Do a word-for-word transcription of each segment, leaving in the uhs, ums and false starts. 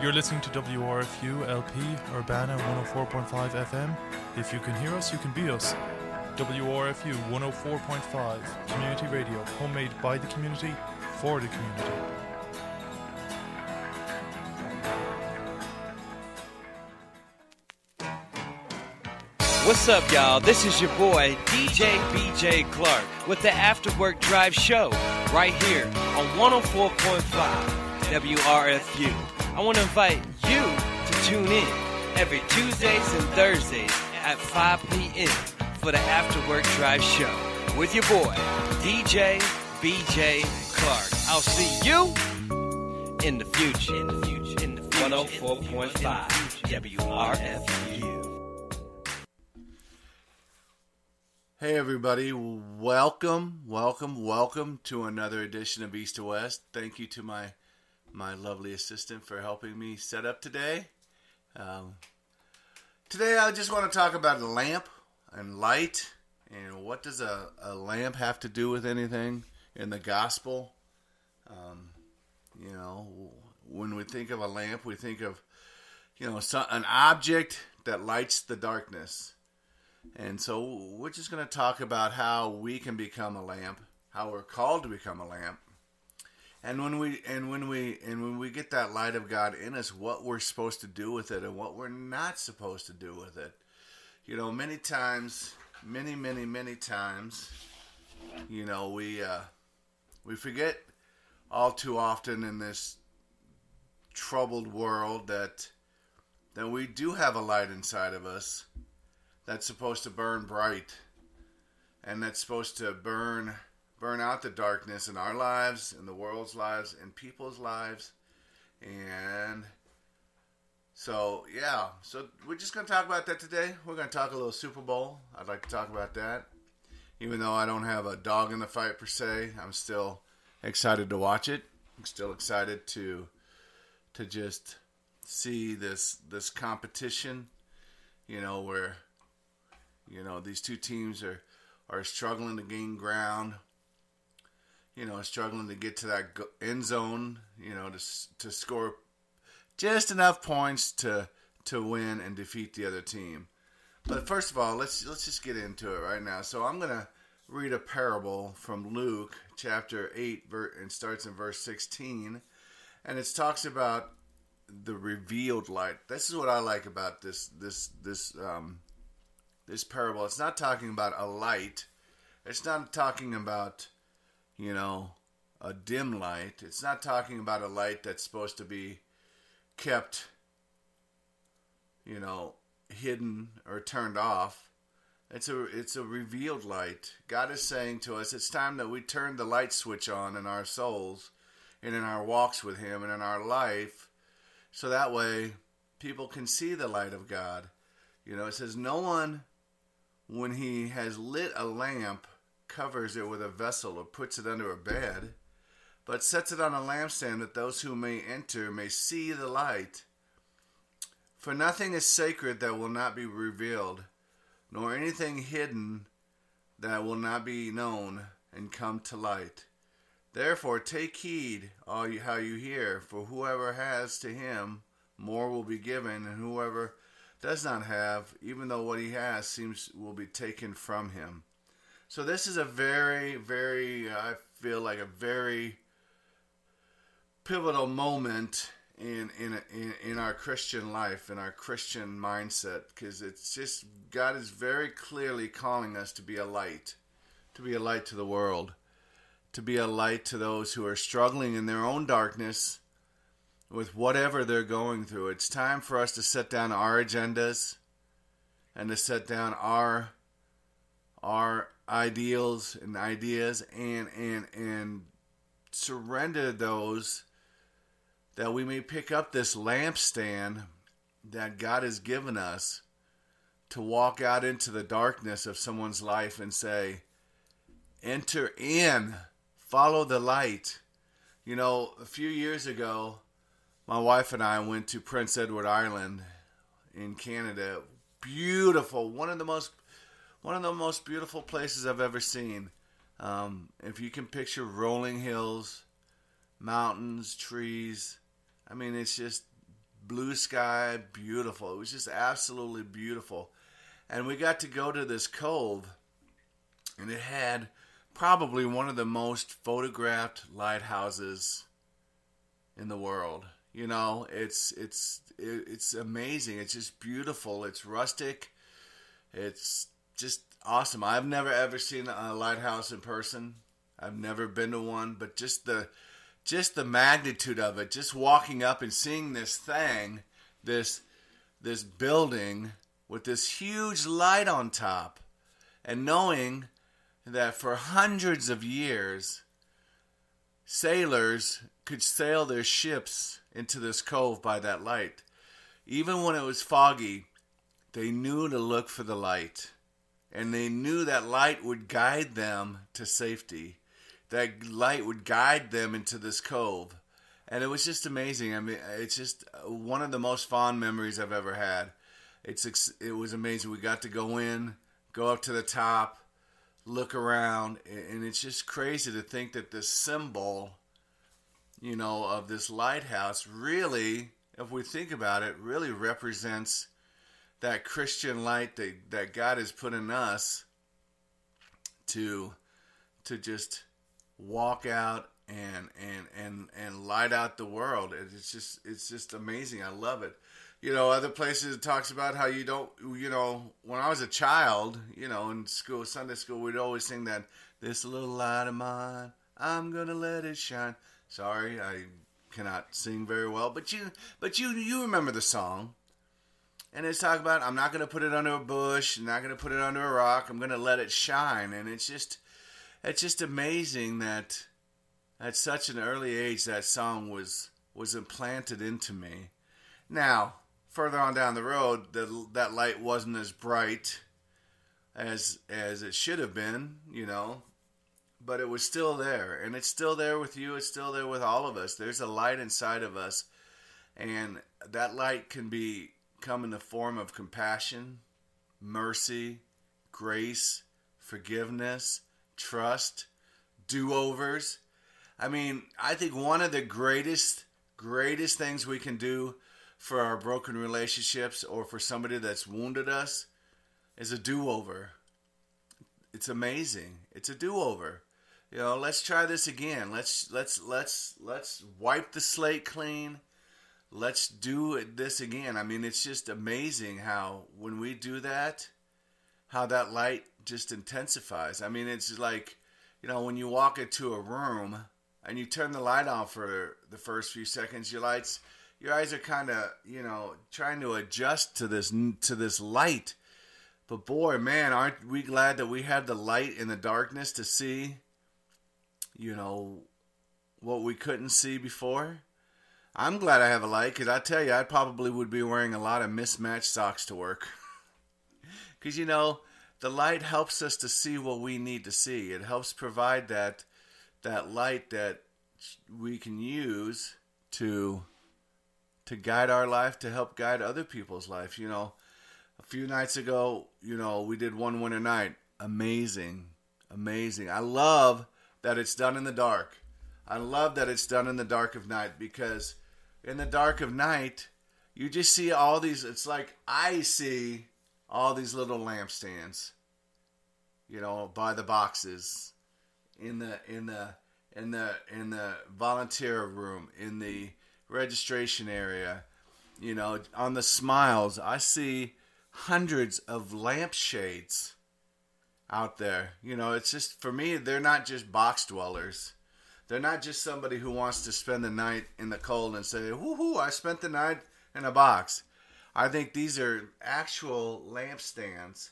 You're listening to W R F U L P Urbana one oh four point five F M. If you can hear us, you can be us. W R F U one oh four point five, community radio, homemade by the community, for the community. What's up, y'all? This is your boy, D J B J Clark, with the After Work Drive Show, right here on one oh four point five W R F U. I want to invite you to tune in every Tuesdays and Thursdays at five p.m. for the After Work Drive Show with your boy, D J B J Clark. I'll see you in the future. In the future. In the future. one oh four point five W R F U. Hey everybody, welcome, welcome, welcome to another edition of East to West. Thank you to my my lovely assistant for helping me set up today. Um, today I just want to talk about a lamp and light, and what does a, a lamp have to do with anything in the gospel. Um, you know, when we think of a lamp, we think of, you know, so, an object that lights the darkness. And so we're just going to talk about how we can become a lamp, how we're called to become a lamp. And when we and when we and when we get that light of God in us, what we're supposed to do with it and what we're not supposed to do with it. You know, many times, many, many, many times, you know, we uh, we forget all too often in this troubled world that that we do have a light inside of us that's supposed to burn bright, and that's supposed to burn burn out the darkness in our lives, in the world's lives, in people's lives. And so, yeah, so we're just going to talk about that today. We're going to talk a little Super Bowl. I'd like to talk about that. Even though I don't have a dog in the fight per se, I'm still excited to watch it. I'm still excited to to just see this this competition, you know, where You know, these two teams are, are struggling to gain ground, you know, struggling to get to that end zone, you know, to to score just enough points to to win and defeat the other team. But first of all, let's let's just get into it right now. So I'm going to read a parable from Luke chapter eight, and starts in verse sixteen, and it talks about the revealed light. This is what I like about this this this um This parable. It's not talking about a light. It's not talking about, you know, a dim light. It's not talking about a light that's supposed to be kept, you know, hidden or turned off. It's a it's a revealed light. God is saying to us, it's time that we turn the light switch on in our souls and in our walks with Him and in our life, so that way people can see the light of God. You know, it says, no one, when he has lit a lamp, covers it with a vessel or puts it under a bed, but sets it on a lampstand that those who may enter may see the light. For nothing is sacred that will not be revealed, nor anything hidden that will not be known and come to light. Therefore take heed all you, how you hear, for whoever has, to him more will be given, and whoever does not have, even though what he has seems will be taken from him. So this is a very, very, I feel like a very pivotal moment in in in, in our Christian life, in our Christian mindset, because it's just, God is very clearly calling us to be a light, to be a light to the world, to be a light to those who are struggling in their own darkness with whatever they're going through. It's time for us to set down our agendas and to set down our our ideals and ideas and and and surrender those, that we may pick up this lampstand that God has given us to walk out into the darkness of someone's life and say, enter in, follow the light. You know, a few years ago, my wife and I went to Prince Edward Island in Canada. Beautiful, one of the most, one of the most beautiful places I've ever seen. Um, if you can picture rolling hills, mountains, trees, I mean, it's just blue sky, beautiful. It was just absolutely beautiful. And we got to go to this cove, and it had probably one of the most photographed lighthouses in the world. You know, it's it's it's amazing. It's just beautiful. It's rustic. It's just awesome. I've never ever seen a lighthouse in person. I've never been to one, but just the just the magnitude of it, just walking up and seeing this thing, this this building with this huge light on top, and knowing that for hundreds of years, sailors could sail their ships into this cove by that light. Even when it was foggy, they knew to look for the light. And they knew that light would guide them to safety. That light would guide them into this cove. And it was just amazing. I mean, it's just one of the most fond memories I've ever had. It's It was amazing. We got to go in, go up to the top, look around, and it's just crazy to think that this symbol, you know, of this lighthouse really, if we think about it, really represents that Christian light that, that God has put in us to to just walk out and and and and light out the world. It's just it's just amazing. I love it. You know, other places it talks about how you don't, you know, when I was a child, you know, in school, Sunday school, we'd always sing that, "This little light of mine, I'm gonna let it shine." Sorry, I cannot sing very well, but you, but you, you remember the song. And it's talking about, I'm not gonna put it under a bush, I'm not gonna put it under a rock, I'm gonna let it shine. And it's just, it's just amazing that at such an early age that song was was implanted into me. Now, further on down the road, the, that light wasn't as bright as as it should have been, you know, but it was still there, and it's still there with you. It's still there with all of us. There's a light inside of us, and that light can be come in the form of compassion, mercy, grace, forgiveness, trust, do-overs. I mean, I think one of the greatest, greatest things we can do for our broken relationships or for somebody that's wounded us is a do-over. It's amazing. It's a do-over. You know, let's try this again. Let's let's let's let's wipe the slate clean. Let's do this again. I mean, it's just amazing how when we do that, how that light just intensifies. I mean, it's like, you know, when you walk into a room and you turn the light on for the first few seconds, your lights Your eyes are kind of, you know, trying to adjust to this to this light. But boy, man, aren't we glad that we have the light in the darkness to see, you know, what we couldn't see before? I'm glad I have a light, because I tell you, I probably would be wearing a lot of mismatched socks to work. Because, you know, the light helps us to see what we need to see. It helps provide that that light that we can use to... to guide our life, to help guide other people's life. You know, a few nights ago, you know, we did One Winter Night. Amazing. Amazing. I love that it's done in the dark. I love that it's done in the dark of night, because in the dark of night, you just see all these, it's like I see all these little lampstands, you know, by the boxes, in the, in the, in the, in the volunteer room, in the registration area, you know, on the smiles. I see hundreds of lampshades out there. You know, it's just, for me, they're not just box dwellers. They're not just somebody who wants to spend the night in the cold and say, woohoo, I spent the night in a box. I think these are actual lampstands.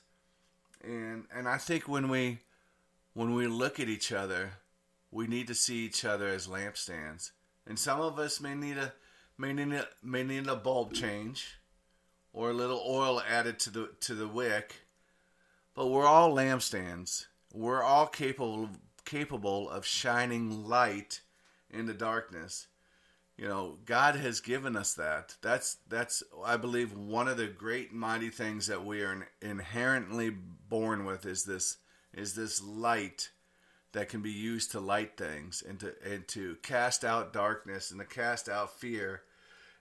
And and I think when we when we look at each other, we need to see each other as lampstands. And some of us may need a may need a, may need a bulb change, or a little oil added to the to the wick. But we're all lampstands. We're all capable capable of shining light in the darkness. You know, God has given us that. That's that's I believe one of the great mighty things that we are inherently born with is this is this light that can be used to light things and to and to cast out darkness and to cast out fear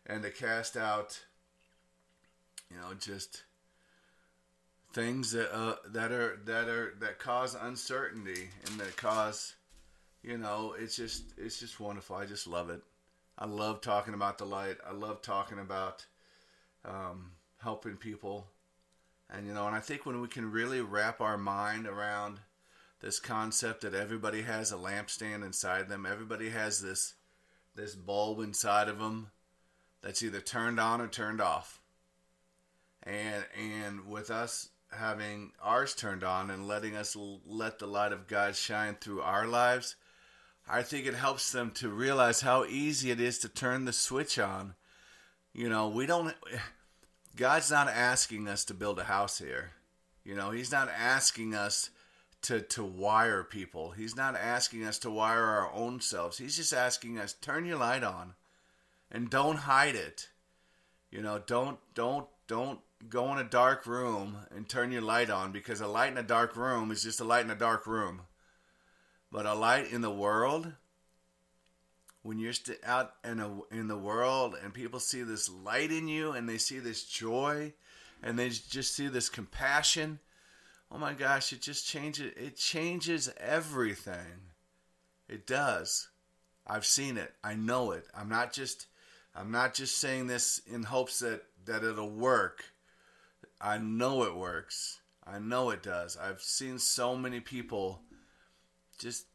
and to cast out, you know, just things that uh, that are that are that cause uncertainty and that cause, you know, it's just it's just wonderful. I just love it. I love talking about the light. I love talking about um, helping people, and you know, and I think when we can really wrap our mind around this concept that everybody has a lampstand inside them, everybody has this this bulb inside of them that's either turned on or turned off, and and with us having ours turned on and letting us l- let the light of God shine through our lives, I think it helps them to realize how easy it is to turn the switch on. You know, we don't, God's not asking us to build a house here. You know, He's not asking us to, to wire people. He's not asking us to wire our own selves. He's just asking us, turn your light on and don't hide it. You know, don't, don't, don't go in a dark room and turn your light on, because a light in a dark room is just a light in a dark room. But a light in the world, when you're st- out in, a, in the world and people see this light in you and they see this joy and they just see this compassion, oh my gosh, it just changes, it changes everything. It does. I've seen it. I know it. I'm not just, I'm not just saying this in hopes that, that it'll work. I know it works. I know it does. I've seen so many people just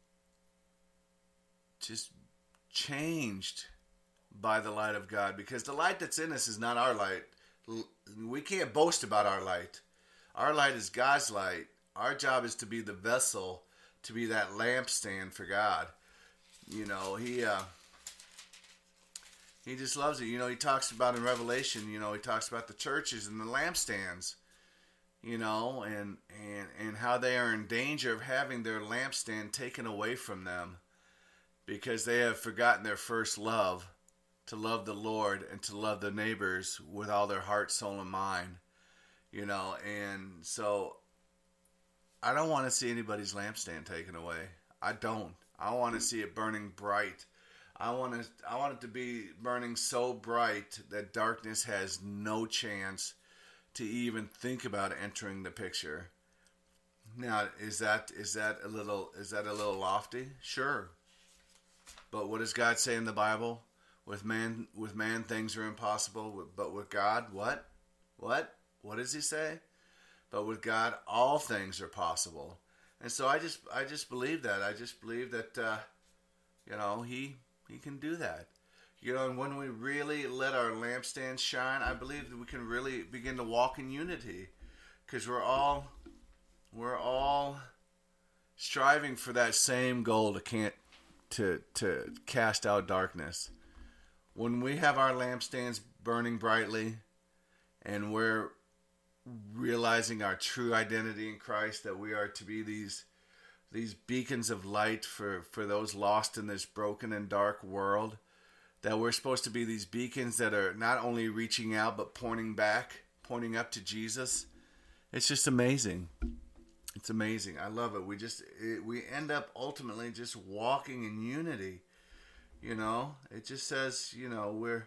just changed by the light of God, because the light that's in us is not our light. We can't boast about our light. Our light is God's light. Our job is to be the vessel, to be that lampstand for God. You know, he uh, he just loves it. You know, he talks about in Revelation, you know, he talks about the churches and the lampstands, you know, and, and, and how they are in danger of having their lampstand taken away from them because they have forgotten their first love, to love the Lord and to love the neighbors with all their heart, soul, and mind, you know. And so I don't want to see anybody's lampstand taken away. I don't. I want to see it burning bright. I want to, I want it to be burning so bright that darkness has no chance to even think about entering the picture. Now, is that is that a little is that a little lofty? Sure. But what does God say in the Bible? With man, with man things are impossible, but with God, what? What? What does He say? But with God, all things are possible. And so I just, I just believe that. I just believe that, uh, you know, He, He can do that. You know, and when we really let our lampstand shine, I believe that we can really begin to walk in unity, because we're all, we're all striving for that same goal to can't, to to cast out darkness. When we have our lampstands burning brightly, and we're realizing our true identity in Christ, that we are to be these these beacons of light for, for those lost in this broken and dark world, that we're supposed to be these beacons that are not only reaching out but pointing back, pointing up to Jesus. It's just amazing. It's amazing. I love it. We just it, we end up ultimately just walking in unity. You know, it just says, you know, we're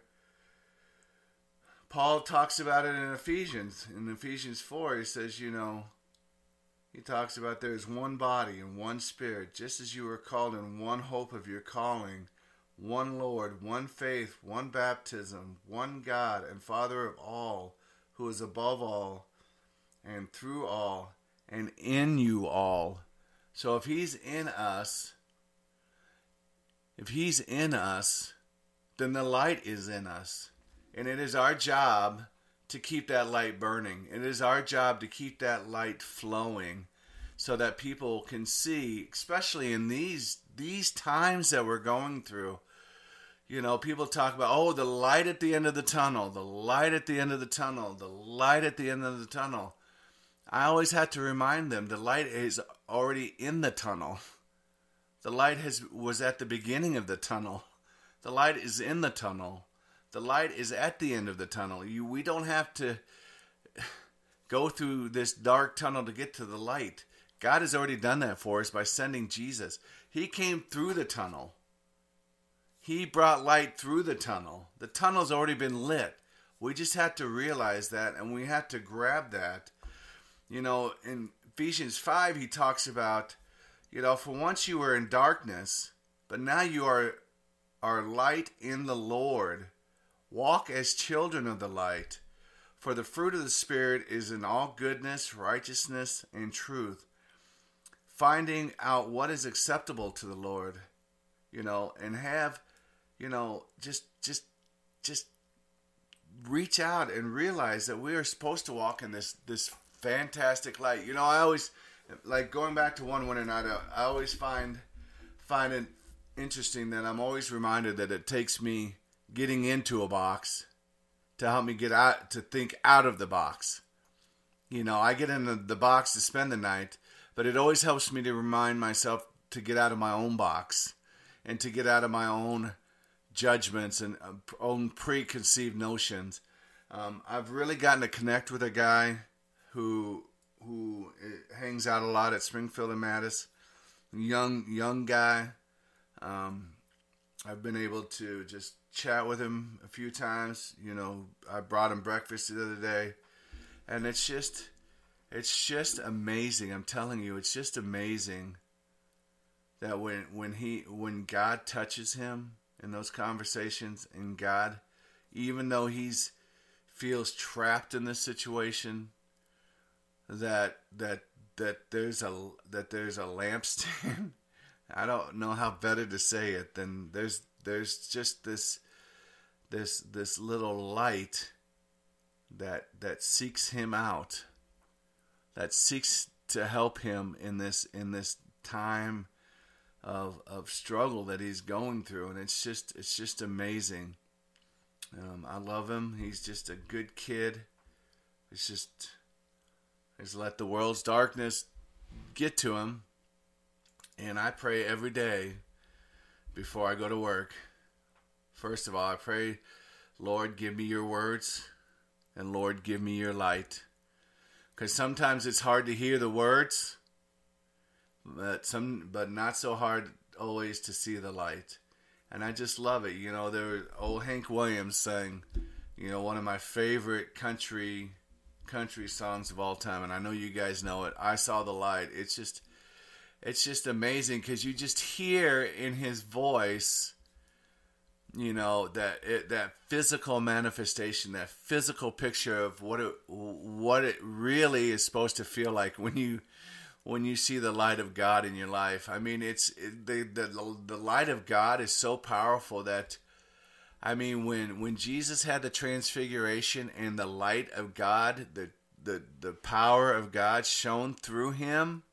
Paul talks about it in Ephesians. In Ephesians four, he says, you know, he talks about there is one body and one spirit, just as you were called in one hope of your calling, one Lord, one faith, one baptism, one God and Father of all, who is above all and through all and in you all. So if He's in us, if He's in us, then the light is in us. And it is our job to keep that light burning. It is our job to keep that light flowing so that people can see, especially in these these times that we're going through. You know, people talk about, oh, the light at the end of the tunnel, the light at the end of the tunnel, the light at the end of the tunnel. I always have to remind them the light is already in the tunnel. The light has was at the beginning of the tunnel. The light is in the tunnel. The light is at the end of the tunnel. You, we don't have to go through this dark tunnel to get to the light. God has already done that for us by sending Jesus. He came through the tunnel. He brought light through the tunnel. The tunnel's already been lit. We just have to realize that, and we have to grab that. You know, in Ephesians five, he talks about, you know, for once you were in darkness, but now you are, are light in the Lord. Walk as children of the light. For the fruit of the Spirit is in all goodness, righteousness, and truth. Finding out what is acceptable to the Lord, you know, and have, you know, just, just, just reach out and realize that we are supposed to walk in this, this fantastic light. You know, I always, like going back to one winter night, I always find, find it interesting that I'm always reminded that it takes me getting into a box to help me get out, to think out of the box. You know, I get in the, the box to spend the night, but it always helps me to remind myself to get out of my own box and to get out of my own judgments and uh, own preconceived notions. Um, I've really gotten to connect with a guy who who hangs out a lot at Springfield and Mattis. Young young guy. Um, I've been able to just chat with him a few times. You know, I brought him breakfast the other day, and it's just, it's just amazing. I'm telling you, it's just amazing that when when he when God touches him in those conversations, and God, even though he's feels trapped in this situation, that that that there's a that there's a lampstand. I don't know how better to say it than there's there's just this this this little light that that seeks him out, that seeks to help him in this in this time of of struggle that he's going through, and it's just it's just amazing. Um, I love him. He's just a good kid. It's just he's let the world's darkness get to him. And I pray every day before I go to work. First of all, I pray, Lord, give me your words, and Lord, give me your light. Because sometimes it's hard to hear the words, but some, but not so hard always to see the light. And I just love it. You know, there was old Hank Williams sang, you know, one of my favorite country country songs of all time, and I know you guys know it. I Saw the Light. It's just It's just amazing because you just hear in his voice, you know, that it, that physical manifestation, that physical picture of what it what it really is supposed to feel like when you when you see the light of God in your life. I mean, it's it, the the the light of God is so powerful that, I mean, when when Jesus had the transfiguration and the light of God, the the the power of God shone through him.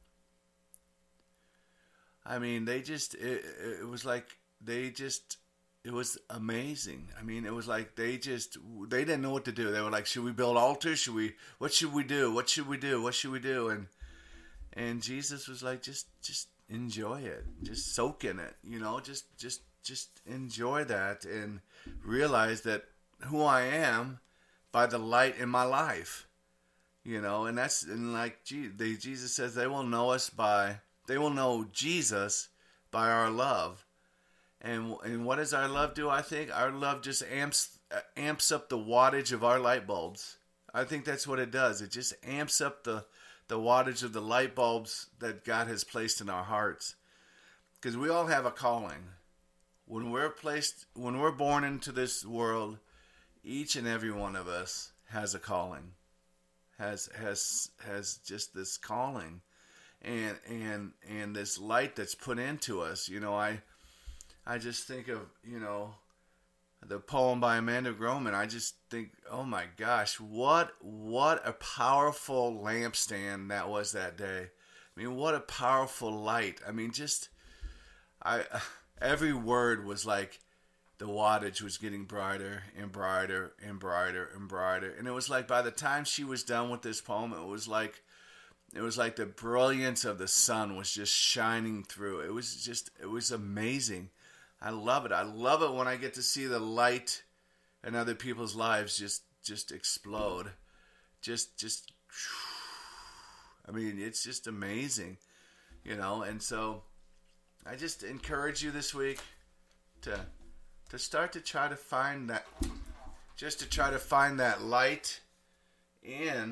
I mean, they just, it, it was like, they just, it was amazing. I mean, it was like, they just, they didn't know what to do. They were like, should we build altars? Should we, what should we do? What should we do? What should we do? And, and Jesus was like, just, just enjoy it. Just soak in it, you know, just, just, just enjoy that and realize that who I am by the light in my life, you know, and that's, and like, they, Jesus says they will know us by, They will know Jesus by our love. And and what does our love do, I think? Our love just amps amps up the wattage of our light bulbs. I think that's what it does. It just amps up the, the wattage of the light bulbs that God has placed in our hearts. Because we all have a calling. When we're placed, when we're born into this world, each and every one of us has a calling. Has has has just this calling. And and and this light that's put into us, you know, I I just think of, you know, the poem by Amanda Groman. I just think, oh my gosh, what what a powerful lampstand that was that day. I mean, what a powerful light. I mean, just I every word was like the wattage was getting brighter and brighter and brighter and brighter. And it was like by the time she was done with this poem, it was like It was like the brilliance of the sun was just shining through. It was just, it was amazing. I love it. I love it when I get to see the light in other people's lives just, just explode. Just, just, I mean, it's just amazing, you know? And so I just encourage you this week to to start to try to find that, just to try to find that light in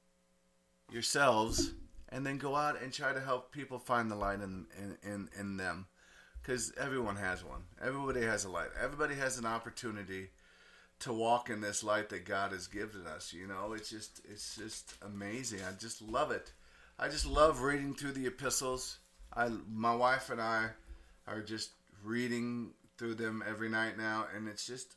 yourselves, and then go out and try to help people find the light in in, in, in them. Because everyone has one. Everybody has a light. Everybody has an opportunity to walk in this light that God has given us. You know, it's just it's just amazing. I just love it. I just love reading through the epistles. I my wife and I are just reading through them every night now, and it's just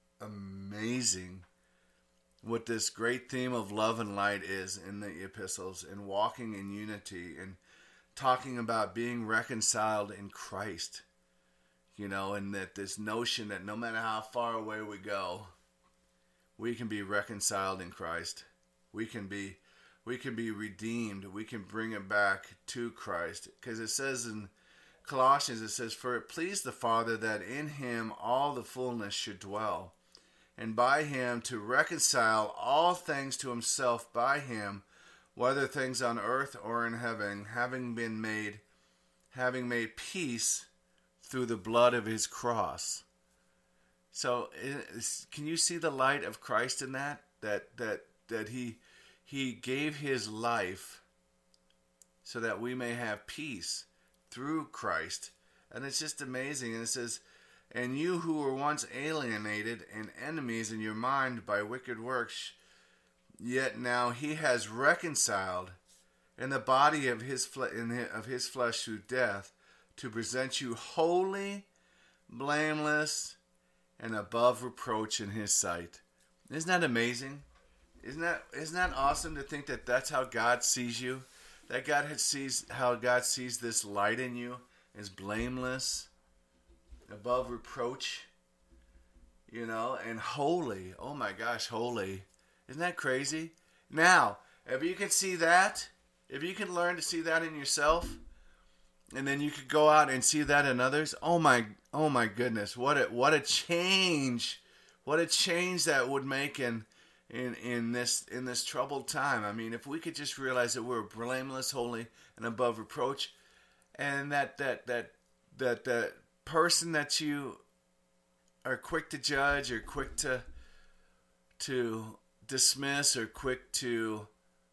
amazing what this great theme of love and light is in the epistles, and walking in unity, and talking about being reconciled in Christ. You know, and that this notion that no matter how far away we go, we can be reconciled in Christ. We can be we can be redeemed. We can bring it back to Christ. Because it says in Colossians, it says, "For it pleased the Father that in him all the fullness should dwell, and by him to reconcile all things to himself by him, whether things on earth or in heaven, having been made, having made peace through the blood of his cross." So, can you see the light of Christ in that? That that that he he gave his life so that we may have peace through Christ. And it's just amazing. And it says, "And you who were once alienated and enemies in your mind by wicked works, yet now he has reconciled in the body of his fle- in his, of his flesh through death, to present you holy, blameless, and above reproach in his sight." Isn't that amazing? Isn't that isn't that awesome to think that that's how God sees you? That God had sees how God sees this light in you as blameless, above reproach, you know, and holy. Oh my gosh, holy. Isn't that crazy? Now, if you can see that, if you can learn to see that in yourself, and then you could go out and see that in others, oh my oh my goodness, what a what a change. What a change that would make in in in this in this troubled time. I mean, if we could just realize that we're blameless, holy, and above reproach, and that that that that that person that you are quick to judge, or quick to to dismiss, or quick to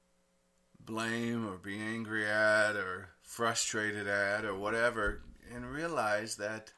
blame, or be angry at, or frustrated at, or whatever, and realize that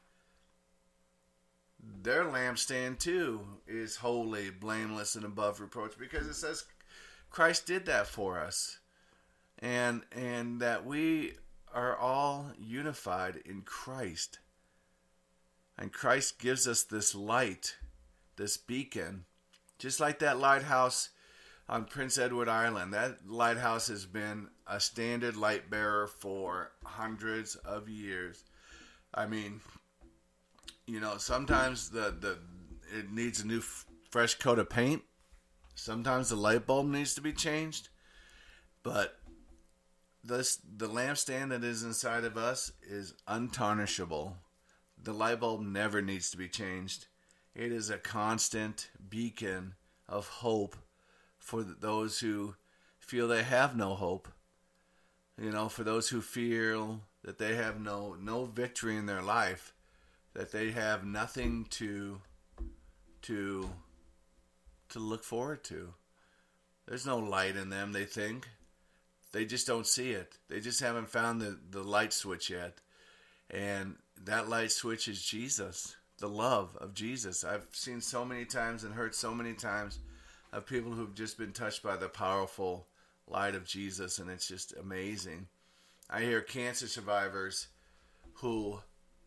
their lampstand too is holy, blameless, and above reproach, because it says Christ did that for us, and and that we are all unified in Christ, and Christ gives us this light, this beacon, just like that lighthouse on Prince Edward Island. That lighthouse has been a standard light bearer for hundreds of years. I mean, you know, sometimes the, the it needs a new f- fresh coat of paint. Sometimes the light bulb needs to be changed. But this the lampstand that is inside of us is untarnishable. The light bulb never needs to be changed. It is a constant beacon of hope for those who feel they have no hope. You know, for those who feel that they have no no victory in their life, that they have nothing to to to look forward to. There's no light in them, they think. They just don't see it. They just haven't found the, the light switch yet. And that light switch is Jesus, the love of Jesus. I've seen so many times and heard so many times of people who've just been touched by the powerful light of Jesus, and it's just amazing. I hear cancer survivors who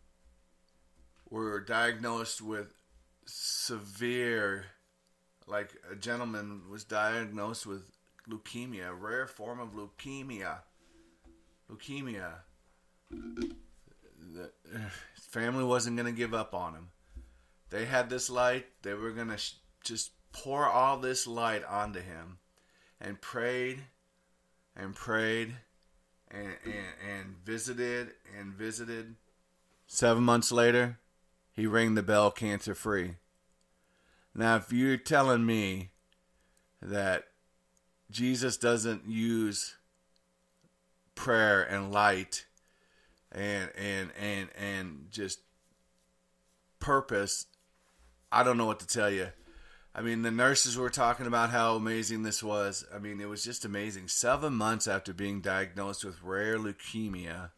were diagnosed with severe, like a gentleman was diagnosed with leukemia, a rare form of leukemia. Leukemia. The his family wasn't going to give up on him. They had this light. They were going to sh- just pour all this light onto him, and prayed and prayed and, and, and visited and visited. Seven months later, he rang the bell cancer free. Now, if you're telling me that Jesus doesn't use prayer and light and and and and just purpose I don't know what to tell you. I mean, the nurses were talking about how amazing this was. I mean, it was just amazing. Seven months after being diagnosed with rare leukemia,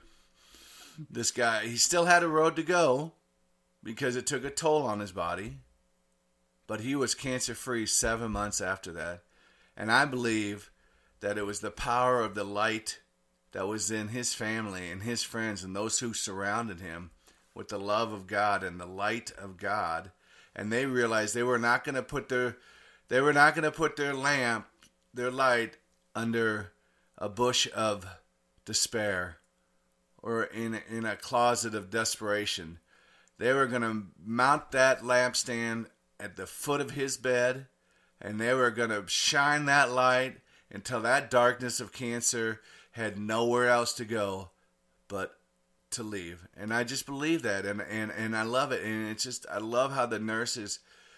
this guy, he still had a road to go because it took a toll on his body. But he was cancer-free seven months after that. And I believe that it was the power of the light that was in his family and his friends and those who surrounded him with the love of God and the light of God. And they realized they were not going to put their they were not going to put their lamp, their light, under a bush of despair or in in a closet of desperation. They were going to mount that lampstand at the foot of his bed, and they were going to shine that light until that darkness of cancer had nowhere else to go but to leave. And I just believe that, and, and, and I love it. And it's just, I love how the nurses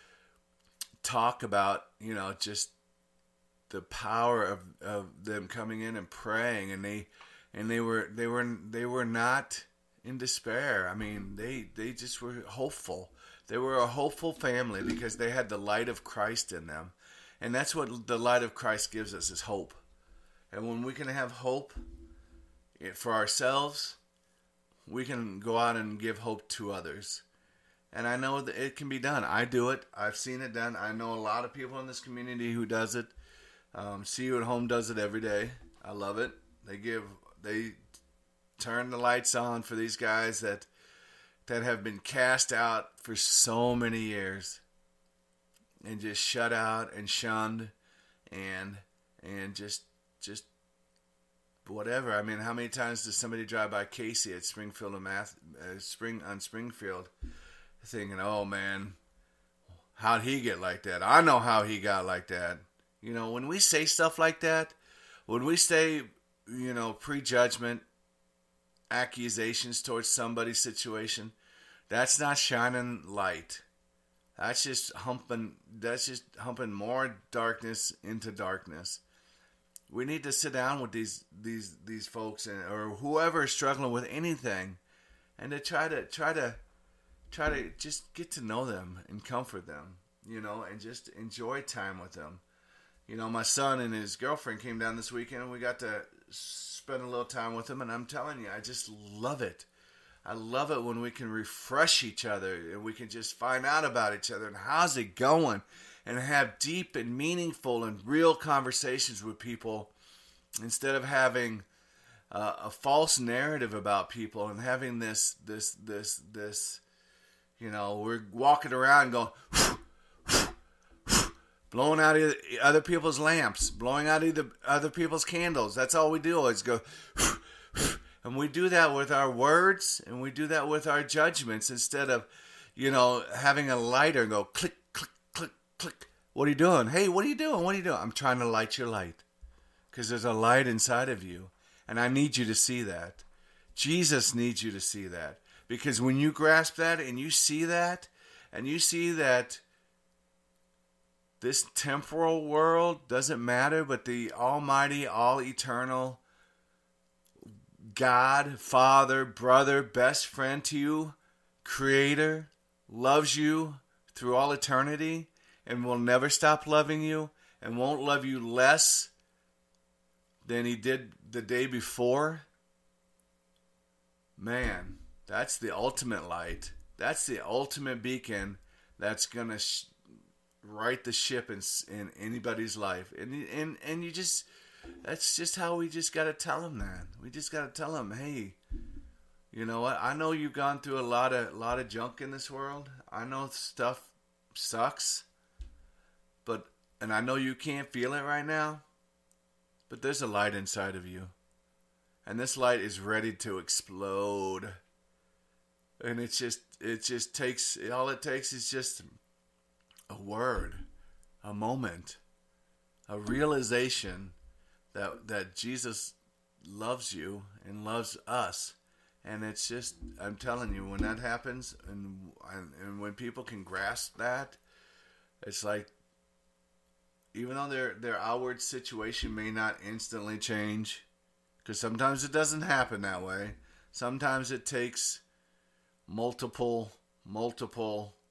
talk about, you know, just the power of, of them coming in and praying, and they and they were they were they were not in despair. I mean, they they just were hopeful. They were a hopeful family because they had the light of Christ in them. And that's what the light of Christ gives us, is hope. And when we can have hope for ourselves, we can go out and give hope to others. And I know that it can be done. I do it. I've seen it done. I know a lot of people in this community who does it. Um, See You at Home does it every day. I love it. They give, they turn the lights on for these guys that that have been cast out for so many years and just shut out and shunned and and just just whatever. I mean, how many times does somebody drive by Casey at Springfield and Math, uh, Spring on Springfield, thinking, "Oh man, how'd he get like that? I know how he got like that." You know, when we say stuff like that, when we say, you know, prejudgment, accusations towards somebody's situation, that's not shining light. That's just humping. That's just humping more darkness into darkness. We need to sit down with these these these folks and or whoever is struggling with anything, and to try to try to try to just get to know them and comfort them, you know, and just enjoy time with them. You know, my son and his girlfriend came down this weekend, and we got to spend a little time with them. And I'm telling you, I just love it. I love it when we can refresh each other and we can just find out about each other and how's it going, and have deep and meaningful and real conversations with people instead of having uh, a false narrative about people and having this, this, this, this, you know, we're walking around going, blowing out other people's lamps, blowing out either other people's candles. That's all we do is go, and we do that with our words, and we do that with our judgments instead of, you know, having a lighter and go click, click, click, click. What are you doing? Hey, what are you doing? What are you doing? I'm trying to light your light because there's a light inside of you, and I need you to see that. Jesus needs you to see that, because when you grasp that and you see that, and you see that this temporal world doesn't matter, but the almighty, all-eternal God, Father, brother, best friend to you, Creator, loves you through all eternity and will never stop loving you and won't love you less than He did the day before. Man, that's the ultimate light. That's the ultimate beacon that's going to sh- right the ship in, in anybody's life. And, and, and you just... That's just how we just got to tell them that. We just got to tell them, hey, you know what? I know you've gone through a lot of lot of junk in this world. I know stuff sucks, but and I know you can't feel it right now, but there's a light inside of you, and this light is ready to explode. And it's just it just takes all it takes is just a word, a moment, a realization that that Jesus loves you and loves us. And it's just, I'm telling you, when that happens, and, and and when people can grasp that, it's like, even though their their outward situation may not instantly change, because sometimes it doesn't happen that way. Sometimes it takes multiple, multiple